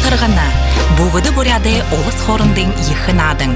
Алтырғына, бұғыды бұряды олыс хорындың ехінадың.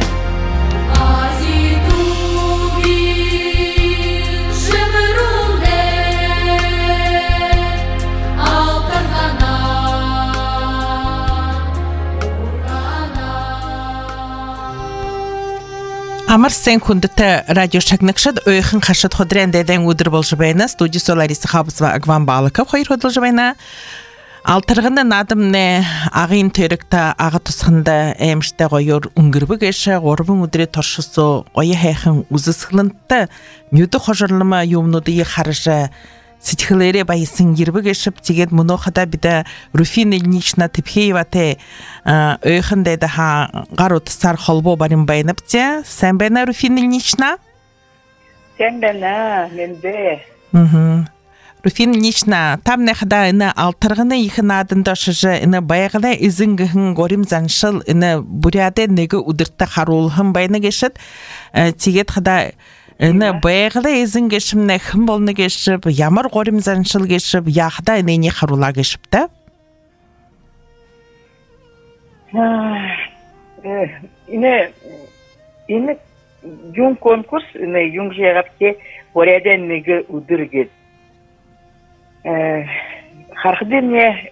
Амар сен күндіті радио шагнықшыд өйхін қашыд ходрендеден өдір бол жыбайна, студиясы Лариса Хабысова Агван Балыков қойыр hodыл жыбайна. Алтырғынды надымны ағын төрікті аға тұсқынды әмішті қойыр үңгірбі кеші, ғорбың өдірі торшысы ойы әйхін ұзы сылынтты, нүді қожырлымы юмнуды еқарыжы, сетхілері байысын ербі кешіп, тегет мұноқыда біді Руфина Ильинична Тепхееваты өйхін дәді ғар отысар қолбо барым байынып де. Сән бәна, Руфина Ильинична? Сән бәна, менде. Руфина Ильинична, там нәқіда іні алтырғыны ехін адында шыжы іні байғыда ізінгіхін ғорим заншыл іні бұряды негі ұдыртты қарулығын байыны кешід. Тегет қыда Ine bayğıda ezin geçimne kim bolunu geçip, yamar qorim zanşıl geçip, yaxda ine xarula geçip de? Ine yung konkurs, ine yung jeğapke boreden nege udırged. Хархден не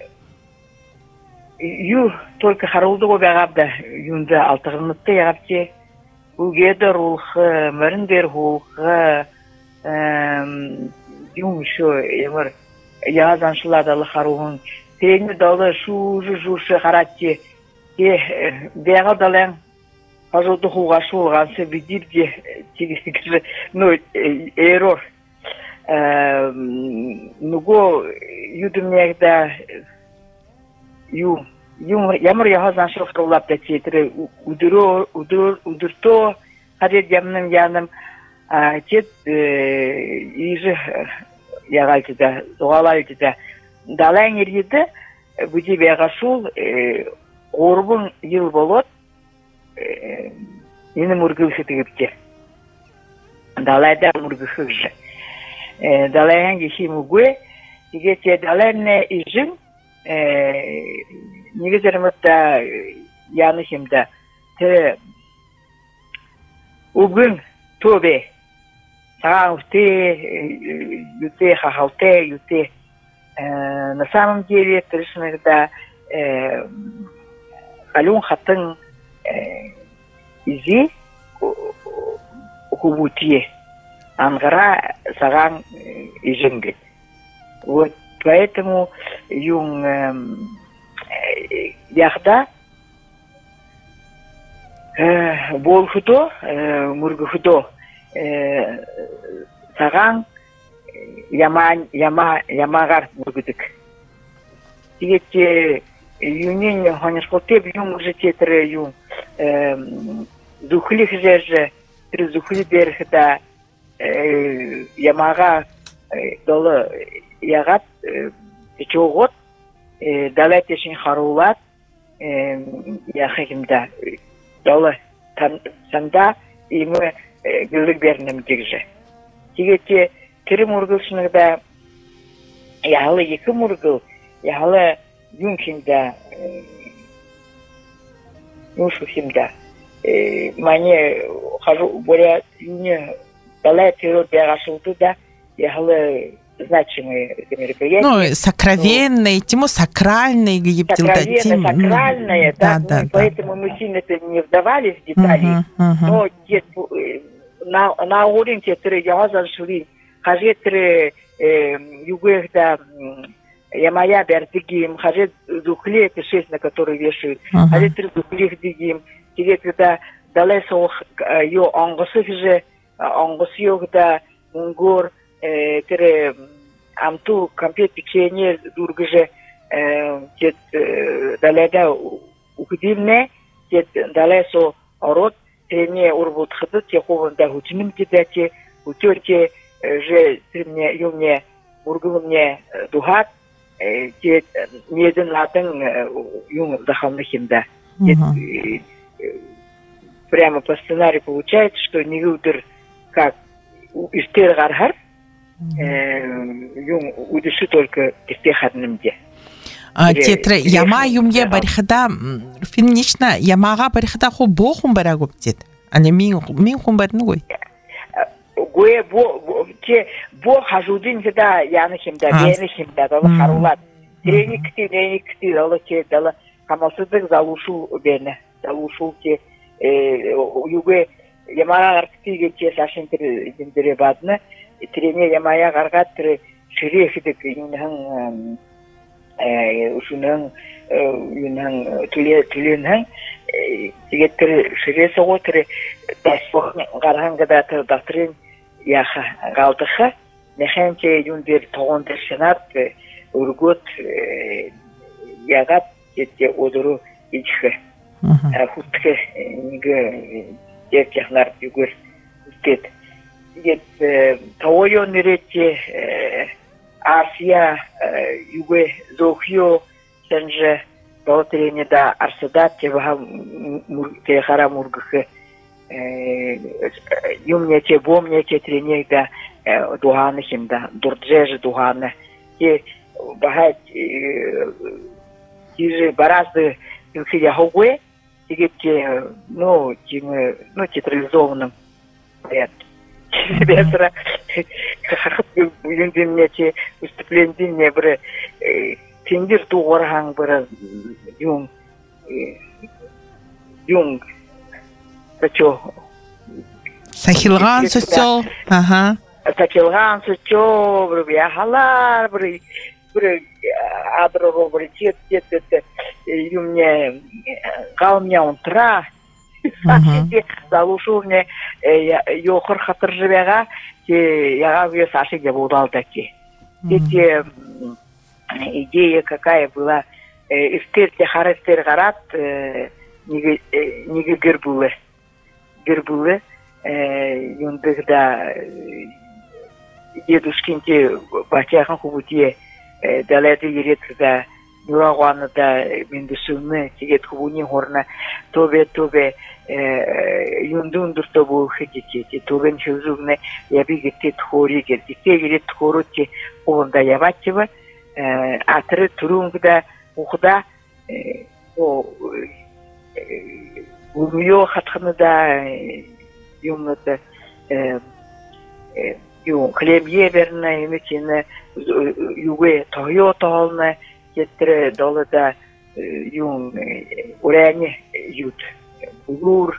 ю только харулды обягабда юнда алтыгынытты ягапте. Угедер улхы, мөріндер улхы, юм шо, емір, язаншыладалы харуғын, тені далы шу-жу-жушы қаратте, бәға далаң, ажылды хуғашы олғансы бедірде, тегістікізі, эрор. Нуго юдымнегда, Ямар яхазан шофролап да тетре удурто харед ямным яным тет иже ягальты да догалайды да далаң ереді бүде бегашул орбун ел болот ені мургылшы тегіпте далайда мургылшы далайан кеші мүгwe тегете далайне ижин негізерімітті янышымда үгін тобе саған үте юте хахалте юте на самом деле тырышынығда қалун хатын изи хубутие аңғыра саған ижінгі вот поэтому yung яхда болхудо мургухудо саган ямагар мургудык тигете юнин ханышкоте юм уже тетре юм духлих жерже тризухли берхда ямага долы ягат чогот далатешин харулат яхимда долы санда имы гүлік бернем дегже. Тегете тірі мұргылшынығда яғылы екі мұргыл, яғылы юншында юншухимда мане боря юне далай террор бягашылды да яғылы значимые мероприятия. Ну, сокровенные, тему сакральные, сакральные, да. Поэтому мы сильно-то не вдавались в детали, но на уровне которые я зашли, хажетры югехда ямая бердигим, хажет духле это 6, на которые вешают, хажетры духлих дигим, тебе когда далеко ее ангосы же ангосы йогда мунгор тере амту компьютер дургыже тет даледа укдимне тет далесо орот тене урбут хыды теховында хучмин кидати утерте же тремне юмне ургылымне духат тет неден латын юм захамнахинда прямо по сценарию получается, что не удер как истер гархар юм удеши только истехаднымде. Тетре яма юмье барихада финнична ямага барихада хо бохум барагуп дед. Ане мин хум барны гой. Гой бо хажудин гда яны химда бени химда да харулат. Треникти дала че дала камасыздык залушу бени. Залушу че юге ямага арктиге че сашинтер диндере бадны. Трене ямая гаргат тре ширехидик юнхан ушунан юнхан түленхан тигеттер ширесого тре тасфох гархангада доктрин яха галтыха нехенче юндер тогондер шанат ургут ягат кетте одуру ичхе хутке ниге технар югер устет ет тойо нерете Асия юге зохио сенже дотерене да арсадат тева техара мургхе юмнече бомнече трене да дуhаны химда дурджеж дуhаны те бахат тиже баразды юхия хогwe тигете ну театрализованным порядке. Бесра юндиннече выступление бір тендер туғархан бір юң сачо сахилган сачо сахилган сачо бір бияхалар бір адро бір тет юмне қалмя унтра залушурне йохор хатыр живега те яга ве саши где будалда ки эти идея какая была истерте характер гарат ниге гербулы юндыгда дедушкинте бачахан хубутие далеты еретда Нурагуанада мендесуны тигет хубуни хорна тобе юндундур тобу хидити тобен чузугне ябигете тхори герти тегерет тхорути онда ябачева атры турунгда ухда умио хатхнада юмната юм хлебье верна имечина юге тойотолна Кетре долада юн уряне ют булур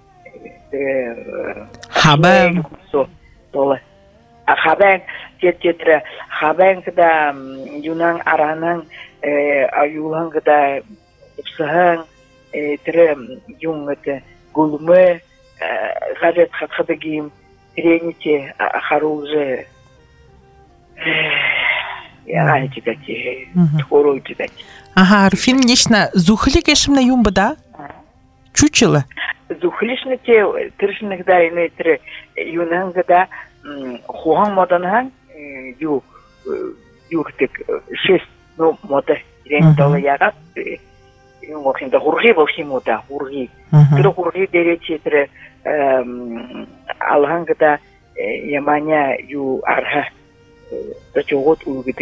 хабен со дола а хабен кетре хабен кда юнан аранан аюлан кда ипсахан тре юнгате гулме гадет хатхадагим трените харузе Я читати, скоро читати. Ага, фильм нечто зухли кешим на юмба, да? Чучело. Зухлишны те тыршных да иные три юнанга да хуан моданхан юхтик 6 ну мода рен дала ягат юнгохинда хурги бовшимута хурги тро хурги деречи тре алханга да яманя ю арха Тачогот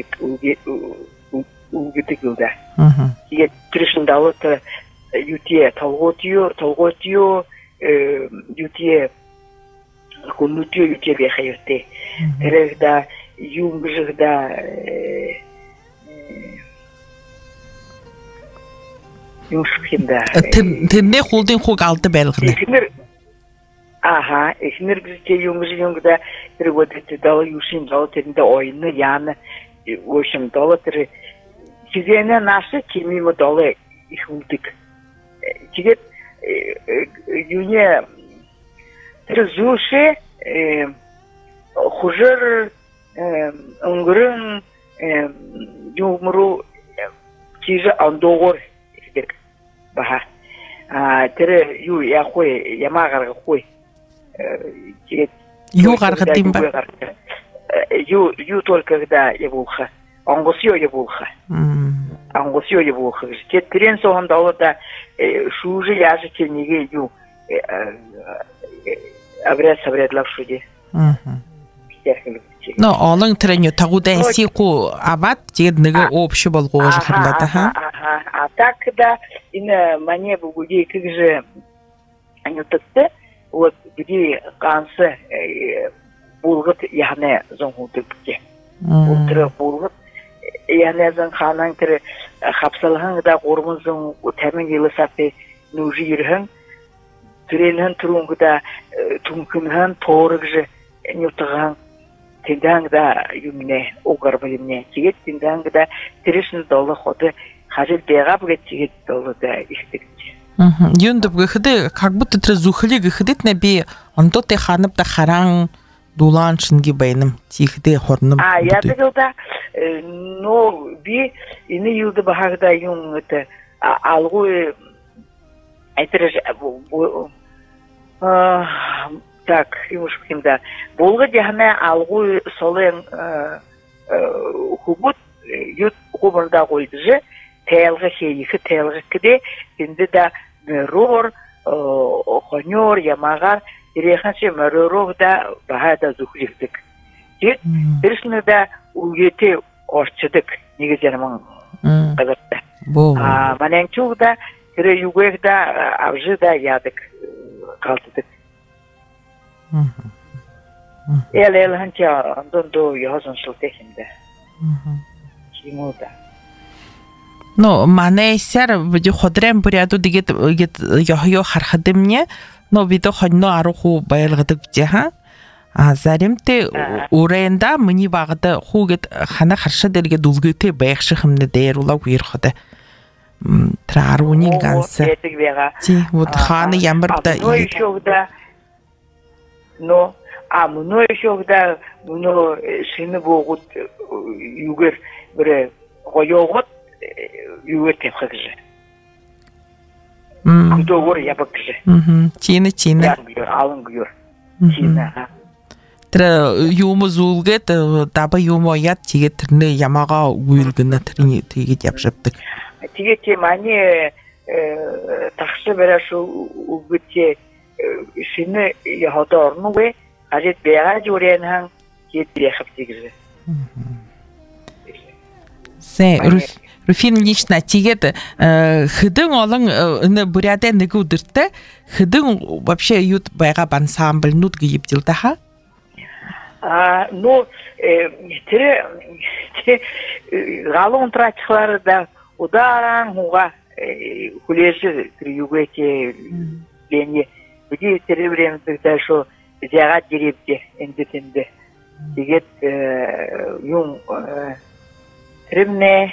угитик да. Иге тришндалыта ютие толготио ютие коннутио ютие бехайрте. Эрегда юмжигда юмшхинда. Тенне холдин хог алты белгне. Ага, эснер бизде юмжигда переводите дал юшин дал тенде ойны яны в общем дал тер сизене наши кимимо далы ихулдик. Тигет юне трзуше хужер унгрын юмру тиже андогор дик баха. Тер ю я хой ямагар хой тигет югаргатим ба ю только когда я булха ангосио я булха ангосио я булха те трен соған дауылда шужи яжы тенеге ю обряд совредлав шуде терхилик. Но олон треню тагудан сику абат тэгээд нэг общий болгож харлаа ха. А так да ина мне бугуди как же анютатте вот где кансы булгат яхне зонгутыкке. Утра булгат яхне зон ханан тер хапсалхан да гормузун тамин елсапе нужирхан тренхан турунгда тумкынхан торыгже нютаган тендангда юмне огарбалимне тигет тендангда $300 ходы хажил бегап гетигет долларда ихтик. Юндып гэхэд как будто тэр зүхлийг гэхэд би ондотой ханав да харан дулаан шинги байнам тихдэ хорном. Ядаг да но би энэ юуд багада юм это алгой это так юмшкинда болга жахна алгой солен хубут ют хубарда койдже телге хейхи телге киде инде да рор хоньор ямагар диреханче мөрөрөвда бахада зүхлихтик. Тэт тэрснэда уете орчдик нэг зэрмэн гадарта. Маненчугда тэр югэгда авжида ядаг калтдик. Эл ханча андондо яхан шилтэхинде. Чимуда. Но манайсар биди ходрем буряду дигет яхё хархадымне но бидо хонно аруху байлгадаг жаха заримте уренда мни багда хугет хана харшад эрге дулгыте байхшихымне дээруулаг уйрхода трааруни ганса ти вот хана ямарда но мно ещёгда мно шине богут югер бире гоёгот югер тепхагже Кудогор ябакже. Чина. Алынгыр. Чина. Тра юмузулгет таба юмоят тиге тэрне ямага уйлгына тэрний тиге yapшаптык. Тиге те мани тахшы берашу угүтэ шине яхада орнуге ажет бяга журенхан кет бяхаптыгже. Руфин лично тигет хыдың олон буряда нэг өдөртө хыдың вообще ют байга ансамбль нут гибдилда ха ну тэр галон трачхлар да ударан хуга хүлээж тэр югэти бени биди тэр времэдээ шо зяга диребде эндэтэнде тигет юм тэрне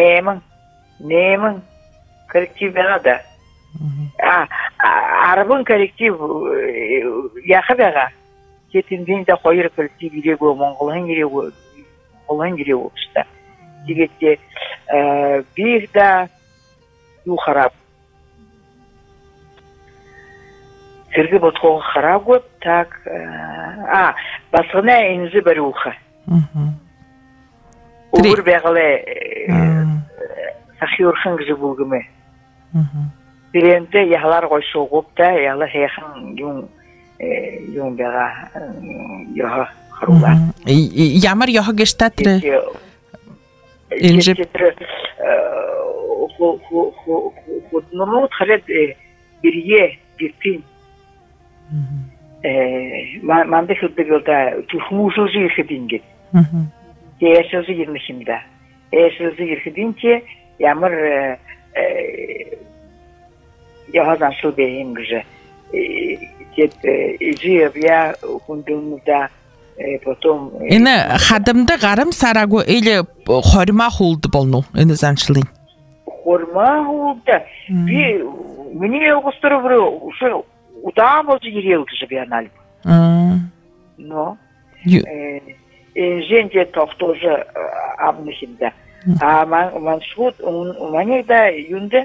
Neman коллектив бәрәдә. Арабын коллектив яхабага. Кетинден дә хойыр коллектив ирего Монголын ирего шта. Дигетте бирдә юхарап. Сергей Ботко харап гот так. Басына инзе баруха. Ур бәгале сахиурхан гыбулгыме. Биренде яхлар гойшогупта, яла хехан юм бага яха харула. Ямар яха гештатре. Инже нормут халет бирие бирпин. Манда хылдыгылда тухмушужи хединге. Yaşızı girmişimde. Yaşızı girişince yağmur yağdan su beyim güzel. İciye ya kundumda potom. İne hadımda garım sarago ile horma oldu bolnu. İne zançlın. Horma oldu. Bir mini Ağustos bro şu udam oldu giriyor güzel bir anal. No. Gente tohtoja abnışında. Man şut mani da yunde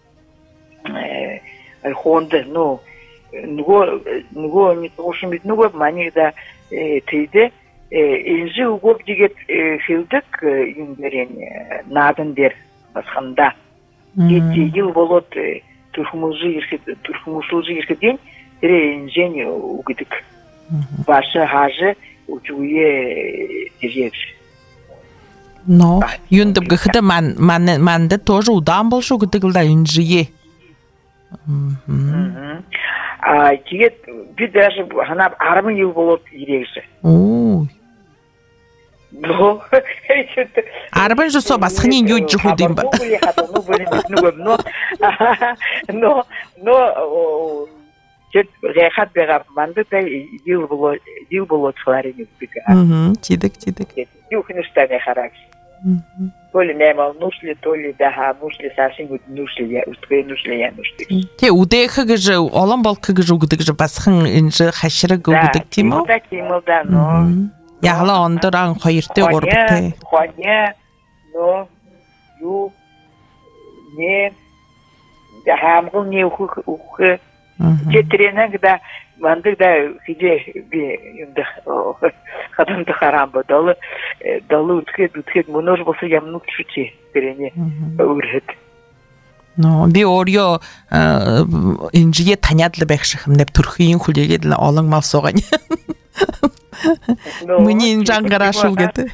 Honda no nugo ni toşumit nugo mani da teyde inji ugop diget hildik yunderen nadın der basxanda. Geçti yıl bolot turhumuzu yirkidin tere injeni ugidik. Başı hacı учуе директор. Но юндып гыхта манды тоже удан болшу гыдыгылда инжие. Тиет би даже хана 10 ел болот директор. Ой. Но Арбан же со басхнин юджи худим ба. Но Чет рехат бегап манды да ил болот хларини бига. Тидик. Юхнустане харак. То ли немал нушли, то ли да нушли совсем нушли я нушли. Те удеха гыжы олан балкы гыжы угдык же басхын инжи хашыры гыгдык тимо. Да, но Яғла ондыран қойырты орбыты. Хоня, но ю не да хамгыл не ухы Четрена, когда манды да хиде би юнда хадам да харамба далы утхет монож болса ямнук чути перене урхет. Но би орё инжие танядлы бэхшихым деп турхиин хулегедла олың мал соған. Мне инжан гарашыл геті.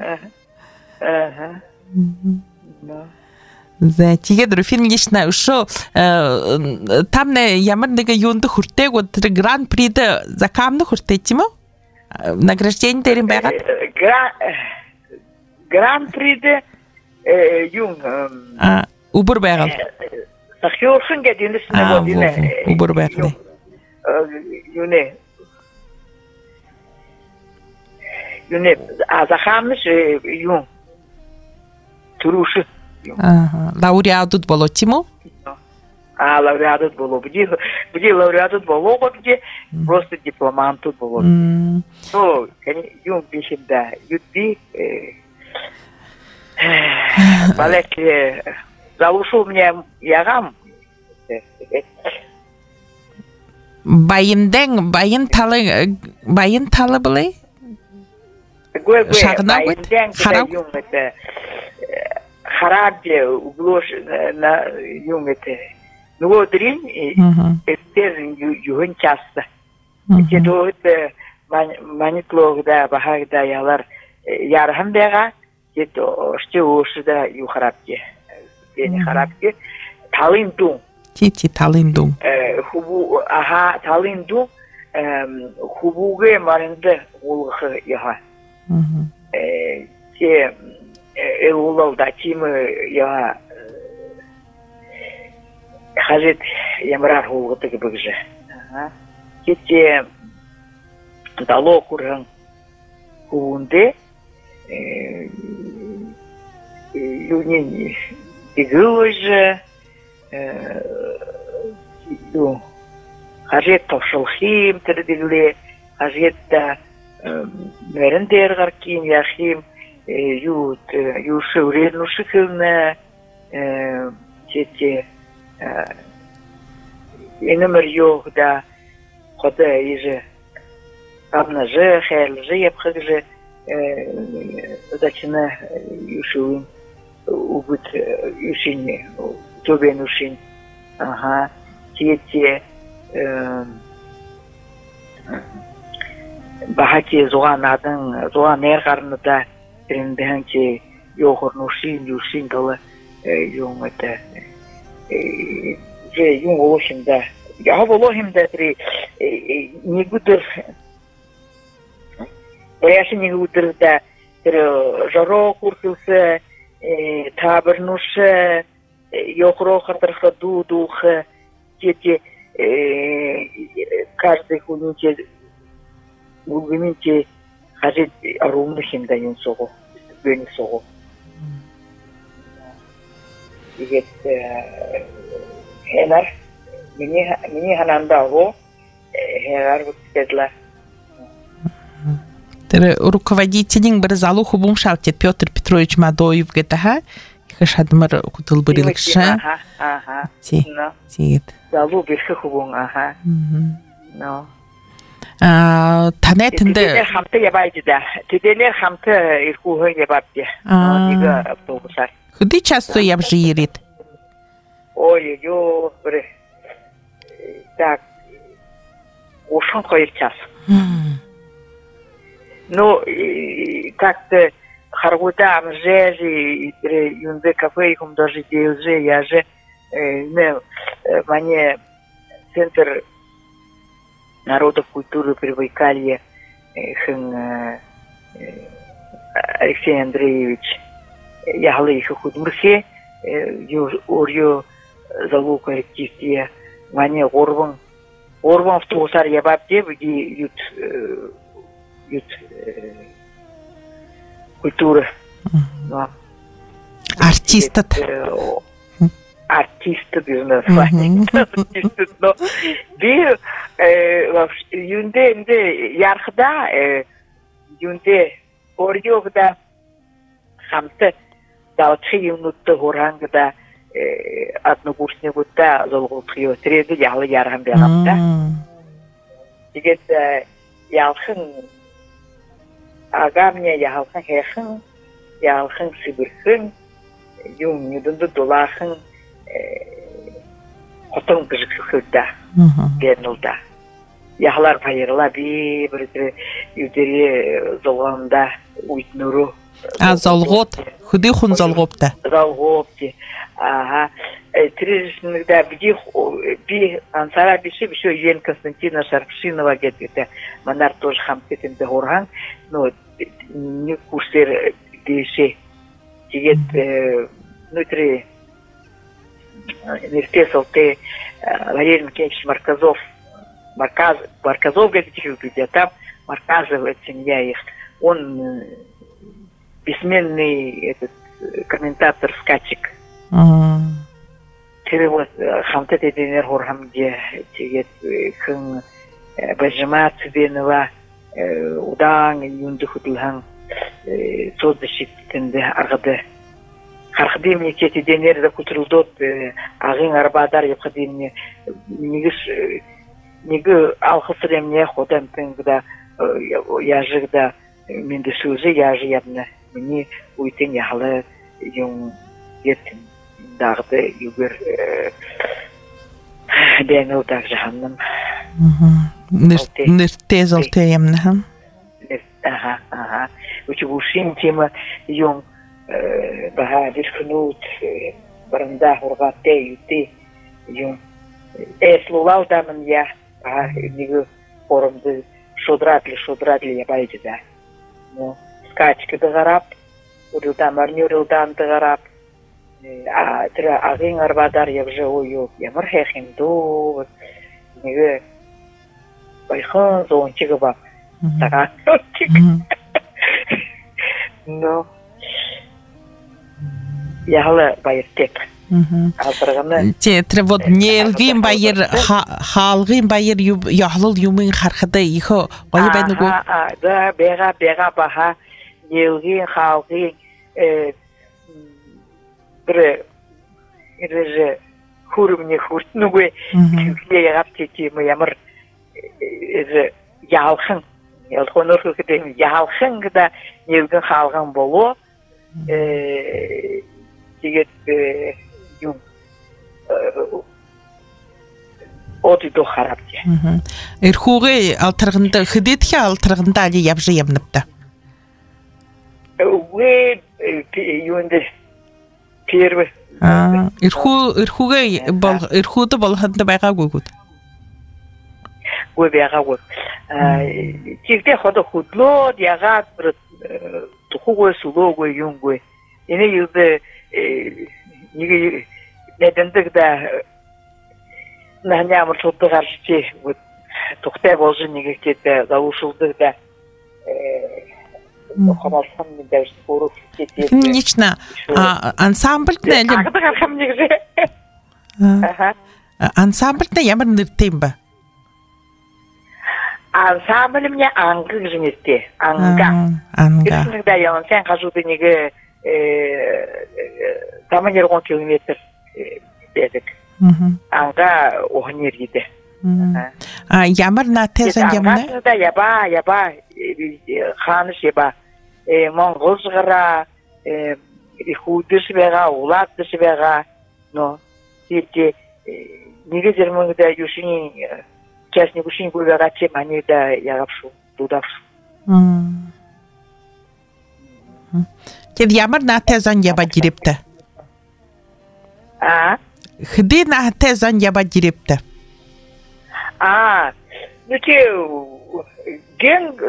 За тигедр фильм нешна ушо там не ямырдыга юнды хуртег вот гран-прида закамны хуртетимо награждение терим бегат гран-прида юн убур бегал сахёшын гединесне године убур бегал юне азахамныш юн туруши лауреатут боло тимо? Лауреатут боло. Где лауреатут боло, где просто дипломантут боло. Ну, юн бишим да, юдби балек залушил мне ягам. Байын талы былай? Шағына көт? Харап? Харабде углош на юнгете. Ну дрин эстер юн часто. Кедо это манитлог да бахаг да ялар ярхам бега кедо штеош да ю харабде. Бени харабде талинду. Тити талинду. Хубу талинду хубуге маринде улхы яха. Те Улал да тимы я хажет ямрар улгытыгы быгжы. Кете дало курган куунде юнин игылыжы хажет тошылхим тірдігіле хажет да мөріндер ғарким яхим юши уреднуши кылны тете иномер yok да хода иже абнажы хәрлжы япхыгжы зачина юшуин убыт юшине тобен ушин тете бахати зуанадың зуан әрғарныда тренденче йохорнушин юшин кала юм это же юм олошинда я волохимда три не гудер бояши не гудер да жаро курсуса табырнуша йохро хатырха дудуха те каждый хуниче гугминче хажет арумнышим да юн сого бени сого игет хенар мини хананда го хенар бутедла Тер руководителин бір залу хубум шалтет Петр Петрович Мадоев гетаха хашадмар кутул бирилкша ти залу бирхе хубум но танетинде хамты ябайда теденер хамты ирхухы ябапте дига автобусар худи часто ябжирит ой ё бре так ошон койр час Ну, как-то харгута амжежи, юнде кафе, им даже делже, я же, мне Центр народов культуры Прибайкалья, Алексей Андреевич, я говорю, их худмырхе, орью залу коллективе, мне Орван в Тусар я бабде, где ют культура. Артисты. Артисты без названия. Но bir Юнде ярхда Юнде орьёгда хамты далчы юнутты горангда однокурсникутта золгутхио треди ялы ярган бягамда. Дигет ялхын агамня ялхын хэхын ялхын сибирхын юн юдунду долахын хотон кызыксыкта бернилда. Яхлар пайырла bir юдери золганда уйтнуру. Золгот, худи хун золгопта. Золгопти. Ага. Трижнигда би ансара биши Ен Константина Шарпшинова гетте. Манар тоже хамтетинде горган, но не курсер деши. Тигет внутри Нерпесовте Валерий Макеевич Марказов где там Марказов семья их. Он бессменный этот комментатор-скачек. Вот хамтет эденер хорхамде тигет хын бажмат бенова удан юнды хутулхан содшиттенде аргады хархды мекети денер да кутурулдот агын арбадар япхадинне нигы алхысремне ходам пенгда яжыгда менде сөзі яжы ябна мне уйтен яхлы юн еттин дағды югер бәңіл даг жаханным. Нырте золте ямна. Ага. Учи ушин тема юн баха дискнут баранда хоргатте юте юн эслулал дамын я нигі форумды шодратли я байды да. Ну, скачки дағарап, урилдан марнюрилдан дағарап, тірі ағын арбадар ебжі ойу, емір хехинду, нигі байхын зоончығы бап, саған отчық. Ну, яғылы байыр тек. Тетре вот нелгин байыр халгин байыр яхлыл юмын хархада ихо байы байнуго. Да, бега баха нелгин халгин бір иреже хурумне хуртнуге кюкле гаптети ямыр ялхын ялхонор кедем ялхын да нелгин халгын боло дигет юн оди до харапте. Ирхуге алтыргында хидетхе алтыргында али ябжы ямныпта. Юнде первый. Ирхуды болханды байга гугут. Гуй байга гуй. Тигде хода худло диага тухугой сулогой юнгой. Ине юлды ниге недендигда нахнямыр сотты қаршыче тоқтай болжы неге кетті заушылды да қамалсам мен дәвішті қору кетті. Конечно, ансамбльді әлі... Ағыды қарқам негізі. Ансамбльді ямыр нұрттейм ба? Ансамбль мне аңғы жінетті. Аңға. Үсінігда ялын сән қажуды неге таман 10 километр дедік. Аңға оғын ергейді. Ямыр натезен ямны? Аңғасында яба, қаныш яба. Моңғыл жығыра, худыш бәға, улаттыш бәға. Но, тепте, неге жерміңді юшini, кәсіне күшini көбәға чем, ане да яғапшу, дудапшу. Кед ямар наатай зон яба жирепте. Хди наатай зон яба жирепте. Ну те генг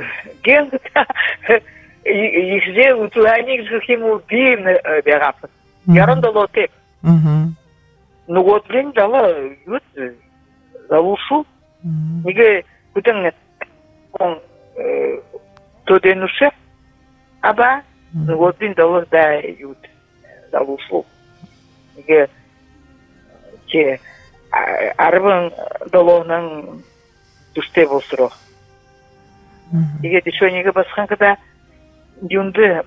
ихзе утуаник зхиму бим бегап. Ярандолоте. Ну вот блин дала ют залушу. Иге кутен он тоденуше. Аба ну вот блин дала да ют залушу. Иге че арбан долонан душте болсуро. Иге дишөнеге баскан када юнды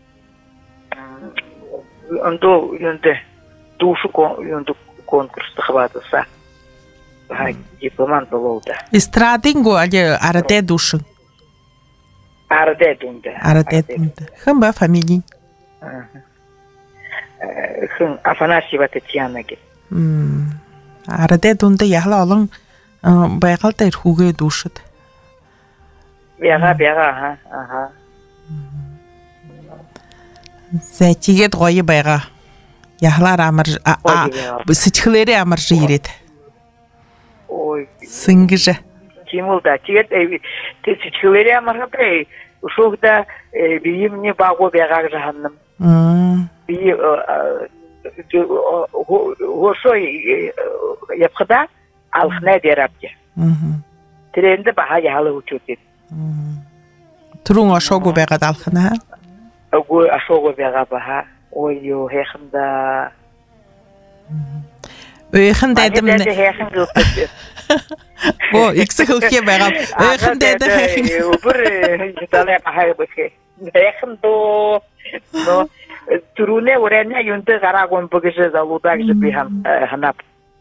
андо юнды душу юнды конкурста хватаса. Дипломант болду. Эстрадинго али арате душу. Арате дунда. Хamba фамилий. Афанасьева Татьяна ге. Арате дунда яхла олон байгалта ирхүүгээ дүүшэд. Бяга. Зэтигэд гоё байгаа. Яхлаар амар сэтгэлээрээ амарж ирээд. Ой. Сингэж. Тимулда тэгээд сэтгэлээрээ амархапэ. Ушугда биимний багуу байгааг ханам. Би хошой япхада алхнаа дэрапте. Тэрэнд баха яалаа үчүүдэд. Түрүүн ашоогүй байгаад алхнаа. Агуу ашоогүй байгаа баха. Ой ёо хэхэнда. Хэхэндэд Оо эксхэлхий байгаа. Хэхэндэд бүр талаа бахаа бэхэ. Хэхэндоо но түрүүнээ урэнэ юнтэй гараагүй бөгөөс залуудаг би ханап.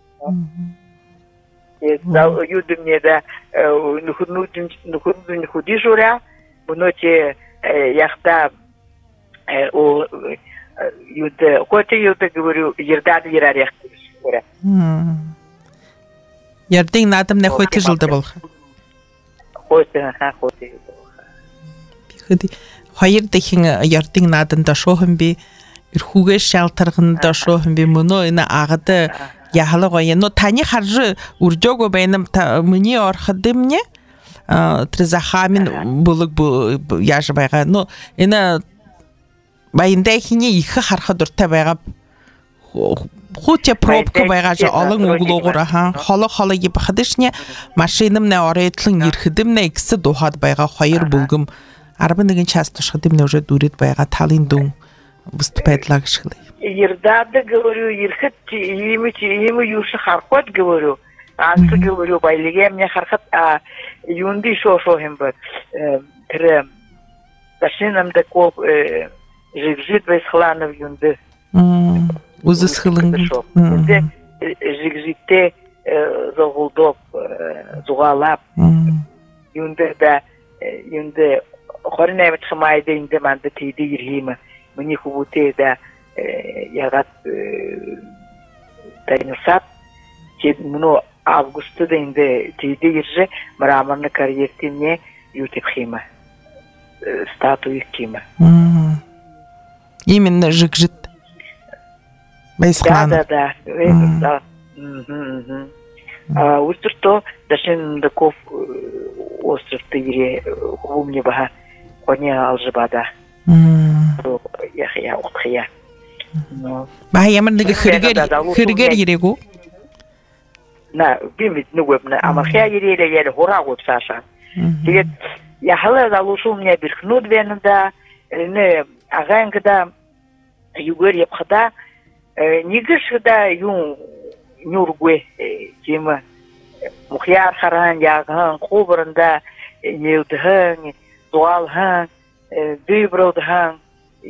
Я юдмне да нухудин худишура уноче яхта о юд коте говорю ердад ярарях ура. Ярдин надам не хоти жылда болох. Хоти. Бихэди хоёр дахин ярдин наданда шуухан би ирхүүгээ шалтарганда шуухан би мөнөө энэ агад яхалгаа но таны харж үржөөгөө байна миний орход дэмнэ трезахамин булг яаш байгаа но энэ баяндаа хиний их харахад дуртай байгаа хууча пробка байгаа ж олон өглөөгөр холо ебхадшне машинам нэ оройдлон ирэхэдэм нэ гис дуухад байгаа хоёр бүлгэм 11 час тушхад дэмнэ уже дүрэд байгаа талын дүн выступает лагшглы. Ердада говорю, ерхат ему юша хархот говорю, ансы говорю, байлиге мне хархат юнди шо хембат. Тре ташинам да коп жигжит весхланов юнды. Узысхлын. Жигжите загулдоп зугалап. Юнды да юнды хорнемет хмайда инде манда тиди ирхима. Мне хубуте да ягат тайнсап че мно августта да инде тидигирже мраморна карьертине ютипхима статуи кима. Именно жигжит. Да. Устрто дашен даков остров тире хубумне баха коня алжбада. Я ухя. Баа ямар нэг хэрэгээр ирээгүй. На бимит нүгэвнэ амархя ирээрээ яа хураагууд цаашаа. Тэгээд яхала залуусуу мне бирхнуд венда не агангда югэр япхада нигшда ю нюргүе кима мухяар харан яахан хубранда нэлдхэн дуалхан дибродхан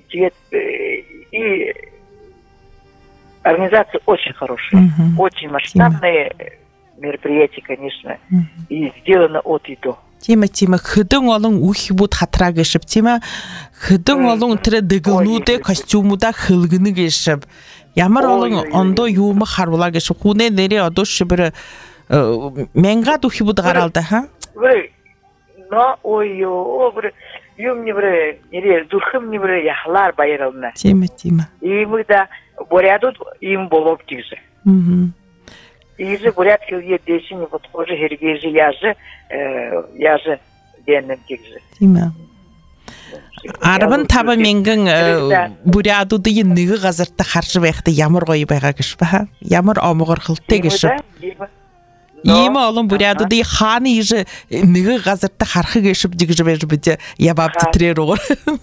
и организация очень хорошая, очень масштабное мероприятие, конечно, и сделано от и до. Тима хэдэн олон үх бут хатраа гэшв тима хэдэн олон тэр дэглнүүдэ костюмуда хэлгэнэ гэшв ямар олон ондоо юм харуулаа гэшв хүнээ нэрээ одоо шибэр мянгад үх бут гараалда ха но ой юм не бре дурхым не бре яхлар байрална. Тима. Им да бурятут им болоп тизе. Иже бурят хилге дешин вот тоже хергеже яже денем тизе. Тима. Арбан таба менгэн бурятуды ныгы газарта харжы байхты ямар гой байга гыш ба. Ямар амыгыр хылты гыш. Има олон бурятуды ханы иже ныгы газарта хархы гышып дигж бэж бите ябап титрер ор.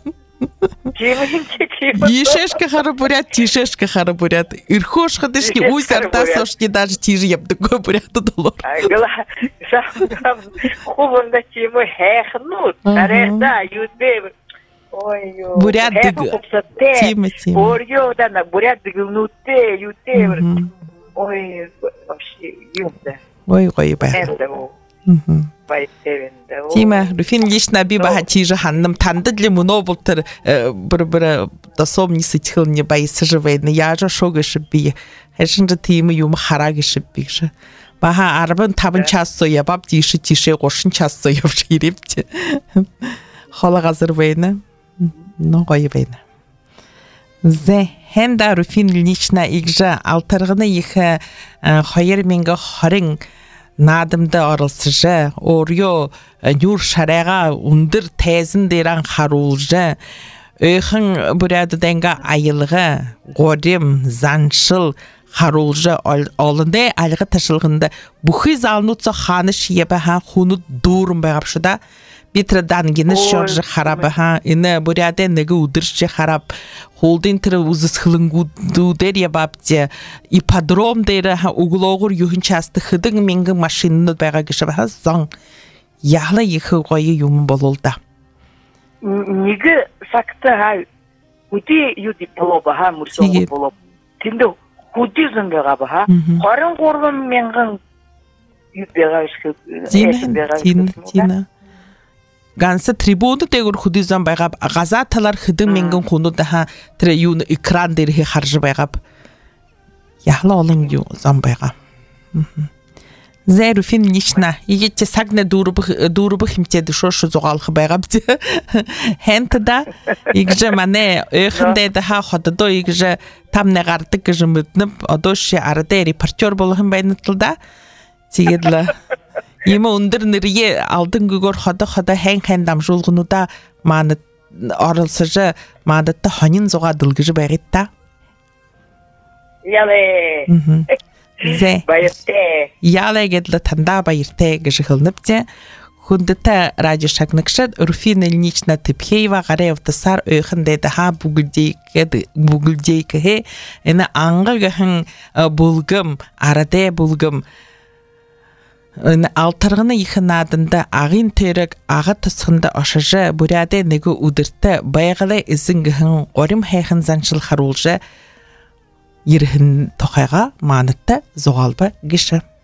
Ешешка хара бурят, тишешка хара бурят. Ирхош хадышки уйсарта сошки даже тиже ябдыгой буряту долор. Хубанда тему хэхнут. Тарехта юдбе. Бурят дыг. Тима. Орё да на бурят дыгнуте юте. Ой, вообще юмда. Ой, бай. Тима, Руфин лично биба тиже ханным тандыдли мунобултыр бір дособнисы тихылне байсы живейны. Яжа шогышы бие. Хэшінжі тима юмы харагышы бейші. Баха арбын табын час соябап дейші тише қошын час сояб жирепте. Хола ғазыр бейні. Ну қойы бейні. Зе, хенда Руфин лично игжа алтырғыны ехі хайыр менгі харың надымды арылсыжы, орё нюр шараға ундыр тәзін дейран харулжы, өйхін бүрәді дәңгі айылғы, ғорим, заншыл, харулжы олынды алғы ташылғында бұхыз алынутса ханы шиебі хуну дұрым байғапшыда, Битрадан генеш шоржы харабы ины буряде нэгэ удыршчы хараб холдин тірі үзіс хылынгуду дер ябапте ипподром дейрі углоғыр юхынчасты хыдың менгі машинны байға кіші зон яғла ехі ғойы юмы болулда. Неге сақты худи юди болобы мұрсоғы болоб. Тінде худи зыңғыға ба қарын қорғым менғін юбеға Тина. Ганса трибуны тегур худизан байгап газаталар хыдың менгэн хунуда тре юн экран дээрхи харж байгап яхла олон ю зам байга зэр фин нишна игече сагна дурбы химтеди шошу зогалхы байгап хентда игже мане эхнде да ходдо игже тамне гардык гжмытнып одоши арде репортер болгон байнытылда тигедла Има ундыр нырие алдын гүгөр хода хэн дамжулгунуда маны арылсыжы мадатта ханин зоға дылгыжы байгитта. Яле. Зе. Байырте. Яле гедлі танда байырте гыжы хылныпте. Хундыта радио шагныкшыд Руфина Ильинична Тыпхеева гараевтысар өйхіндеді бұгылдейкі хе. Эні аңғы гыхын бұлгым, араде бұлгым. Алтырғыны ехінадында ағын төрік аға тұсқында ашыжы бүрәде негі удырты байғылы ізінгіхін орым хайхын заншыл харулжы ерхін тоқайға манытты зоғалбы гіші.